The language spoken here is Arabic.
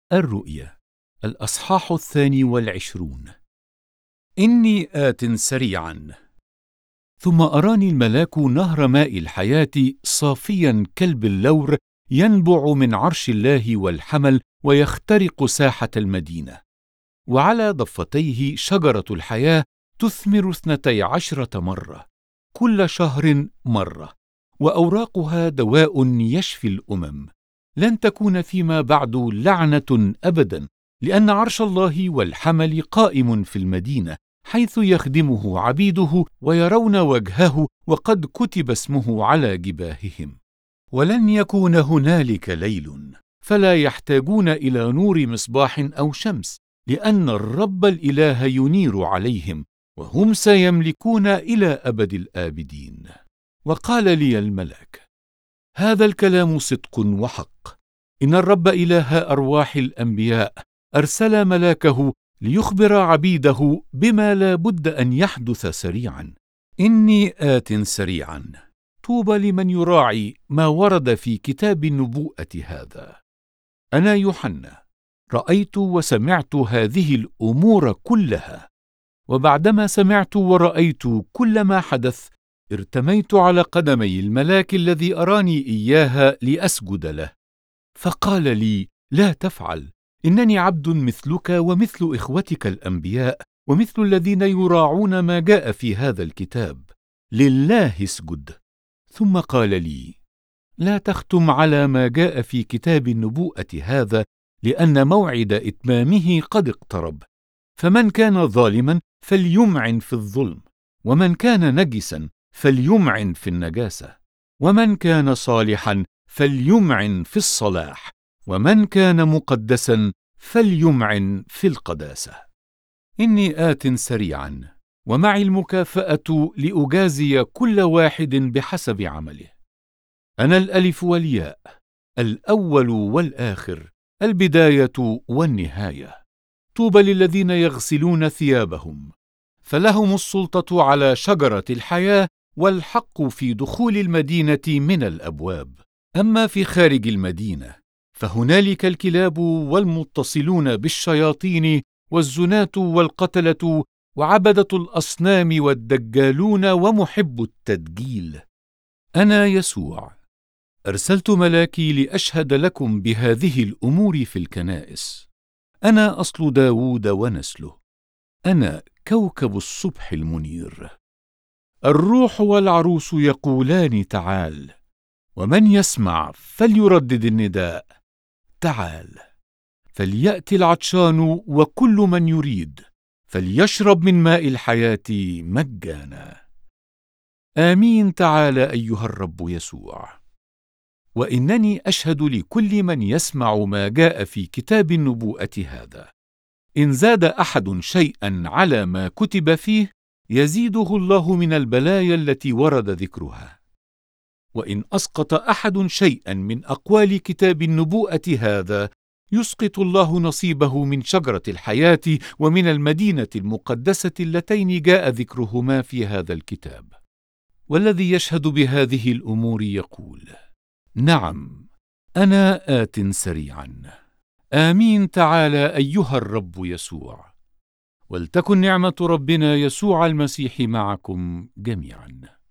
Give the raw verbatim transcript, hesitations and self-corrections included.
الرؤيا الأصحاح الثاني والعشرون. إني آت سريعا. ثم أراني الملاك نهر ماء الحياة صافيا كالبلور ينبع من عرش الله والحمل ويخترق ساحة المدينة، وعلى ضفتيه شجرة الحياة تثمر اثنتي عشرة مرة، كل شهر مرة، وأوراقها دواء يشفي الأمم. لن تكون فيما بعد لعنة أبدا، لأن عرش الله والحمل قائم في المدينة، حيث يخدمه عبيده ويرون وجهه، وقد كتب اسمه على جباههم. ولن يكون هنالك ليل، فلا يحتاجون إلى نور مصباح أو شمس، لأن الرب الإله ينير عليهم، وهم سيملكون إلى أبد الآبدين. وقال لي الملاك: هذا الكلام صدق وحق. إن الرب إله أرواح الأنبياء أرسل ملاكه ليخبر عبيده بما لا بد أن يحدث سريعا. إني آت سريعا. طوبى لمن يراعي ما ورد في كتاب النبوءة هذا. أنا يوحنا رأيت وسمعت هذه الأمور كلها، وبعدما سمعت ورأيت كل ما حدث ارتميت على قدمي الملاك الذي أراني إياها لأسجد له. فقال لي: لا تفعل، إنني عبد مثلك ومثل إخوتك الأنبياء ومثل الذين يراعون ما جاء في هذا الكتاب. لله اسجد. ثم قال لي: لا تختم على ما جاء في كتاب النبوءة هذا، لأن موعد إتمامه قد اقترب. فمن كان ظالما فليمعن في الظلم، ومن كان نجسا فليمعن في النجاسة، ومن كان صالحا فليمعن في الصلاح، ومن كان مقدسا فليمعن في القداسة. إني آت سريعا، ومعي المكافأة لأجازي كل واحد بحسب عمله. أنا الألف والياء، الأول والآخر، البداية والنهاية. طوبى للذين يغسلون ثيابهم، فلهم السلطة على شجرة الحياة والحق في دخول المدينة من الأبواب. أما في خارج المدينة فهنالك الكلاب والمتصلون بالشياطين والزناة والقتلة وعبدة الأصنام والدجالون ومحب التدجيل. أنا يسوع أرسلت ملاكي لأشهد لكم بهذه الأمور في الكنائس. أنا أصل داود ونسله، أنا كوكب الصبح المنير. الروح والعروس يقولان: تعال. ومن يسمع فليردد النداء: تعال. فليأتي العطشان وكل من يريد، فليشرب من ماء الحياة مجانا. آمين. تعال أيها الرب يسوع. وإنني أشهد لكل من يسمع ما جاء في كتاب النبوءة هذا: إن زاد أحد شيئا على ما كتب فيه يزيده الله من البلايا التي ورد ذكرها، وإن أسقط أحد شيئا من أقوال كتاب النبوءة هذا يسقط الله نصيبه من شجرة الحياة ومن المدينة المقدسة اللتين جاء ذكرهما في هذا الكتاب. والذي يشهد بهذه الأمور يقول: نعم، أنا آت سريعا. آمين. تعالى أيها الرب يسوع. ولتكن نعمة ربنا يسوع المسيح معكم جميعا.